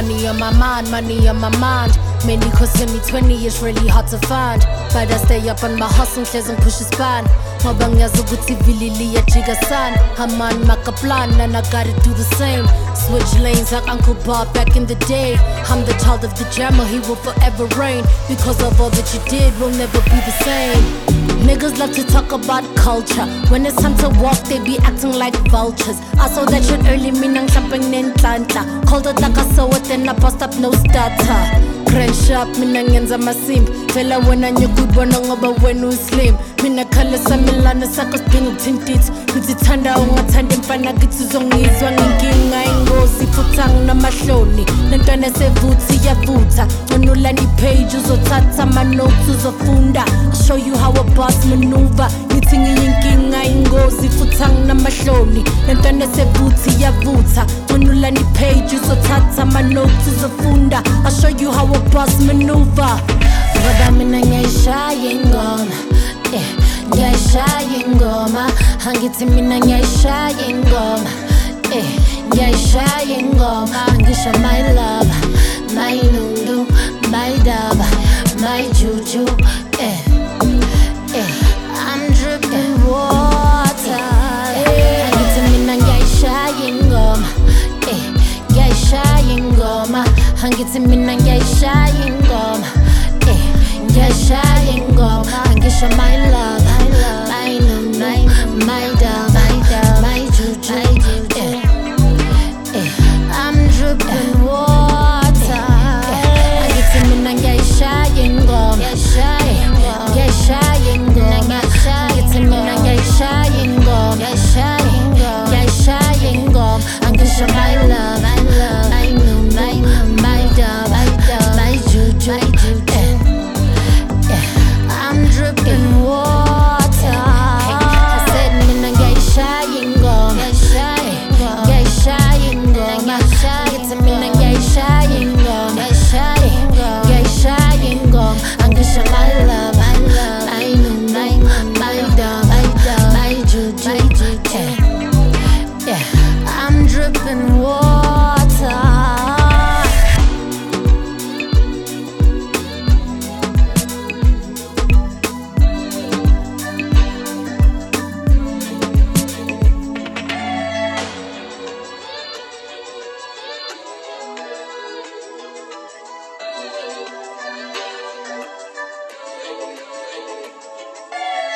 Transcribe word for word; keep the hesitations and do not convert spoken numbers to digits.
Money on my mind, money on my mind. Mainly cause in me twenty is really hard to find. But I stay up on my hustle, clears and push a span. Ngoba ngiyazi ukuthi vilili yajika san. I'm on my plan and I gotta do the same. Switch lanes like Uncle Bob back in the day. I'm the child of the jammer, he will forever reign. Because of all that you did, we'll never be the same. Niggas love to talk about culture. When it's time to walk, they be acting like vultures. I saw that shit early, minang sampang nentlanta. Called it like I saw it, then I bust up no starter. Crash up, mina ngenza masimbi. Fela wena nyukubona ngoba wena uslim. Mina khala samilana sakho sidinga ukuthintitha. Ngithanda ungathanda mfana kithi uzongizwa nginkinga ingozi futhi anginamahloni. Lentwana sevuthi yavutha. Ngonulani page uzothatha ama notes uzofunda. I'll show you how a boss maneuver. Ngithi ngiyinkinga ingozi futhi anginamahloni. Lentwana sevuthi yavutha. Ngonulani page uzothatha ama notes uzofunda. I'll show you how a boss maneuver. Ngoba mina ngiyayishaya ingoma, eh, ngiyayishaya ingoma. Angithi mina ngiyayishaya ingoma, eh, ngiyayishaya ingoma. Ngisho my love, my nundu, my daba, my juju.